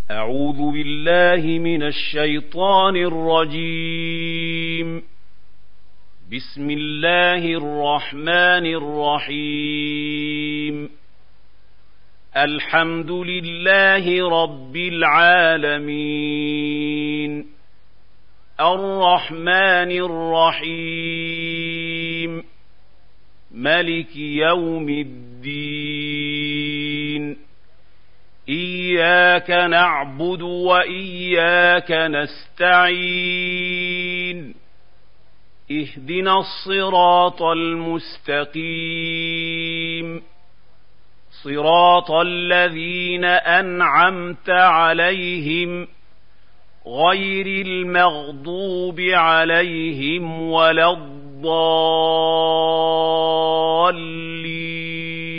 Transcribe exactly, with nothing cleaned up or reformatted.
أعوذ بالله من الشيطان الرجيم. بسم الله الرحمن الرحيم. الحمد لله رب العالمين، الرحمن الرحيم، ملك يوم الدين. إياك نعبد وإياك نستعين. اهدنا الصراط المستقيم، صراط الذين أنعمت عليهم غير المغضوب عليهم ولا الضالين.